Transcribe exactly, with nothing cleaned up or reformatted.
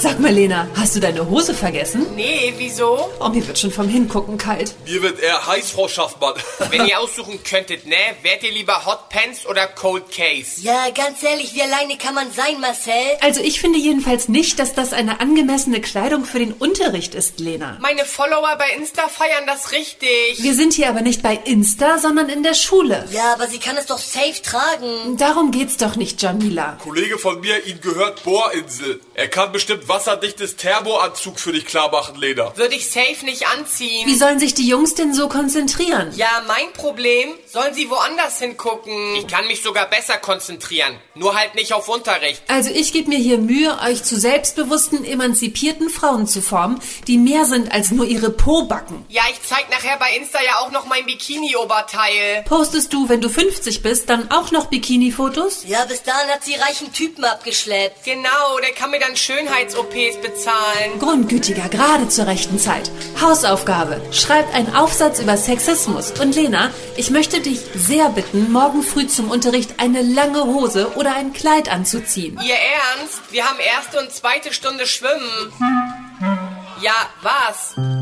Sag mal, Lena, hast du deine Hose vergessen? Nee, wieso? Oh, mir wird schon vom Hingucken kalt. Mir wird eher heiß, Frau Schaffmann. Wenn ihr aussuchen könntet, ne? Wärt ihr lieber Hot Pants oder Cold Case? Ja, ganz ehrlich, wie alleine kann man sein, Marcel? Also ich finde jedenfalls nicht, dass das eine angemessene Kleidung für den Unterricht ist, Lena. Meine Follower bei Insta feiern das richtig. Wir sind hier aber nicht bei Insta, sondern in der Schule. Ja, aber sie kann es doch safe tragen. Darum geht's doch nicht, Jamila. Kollege von mir, ihm gehört Bohrinsel. Er kann bestimmt wasserdichtes Thermoanzug für dich klar machen, Lena. Würde ich safe nicht anziehen. Wie sollen sich die Jungs denn so konzentrieren? Ja, mein Problem, sollen sie woanders hingucken. Ich kann mich sogar besser konzentrieren, nur halt nicht auf Unterricht. Also ich gebe mir hier Mühe, euch zu selbstbewussten, emanzipierten Frauen zu formen, die mehr sind als nur ihre Po-Backen. Ja, ich zeig nachher bei Insta ja auch noch mein Bikini-Oberteil. Postest du, wenn du fünfzig bist, dann auch noch Bikini-Fotos? Ja, bis dahin hat sie reichen Typen abgeschleppt. Genau, der kann mir dann Schönheits-O Ps bezahlen. Grundgütiger, gerade zur rechten Zeit. Hausaufgabe. Schreibt einen Aufsatz über Sexismus. Und Lena, ich möchte dich sehr bitten, morgen früh zum Unterricht eine lange Hose oder ein Kleid anzuziehen. Ihr Ernst? Wir haben erste und zweite Stunde Schwimmen. Ja, was?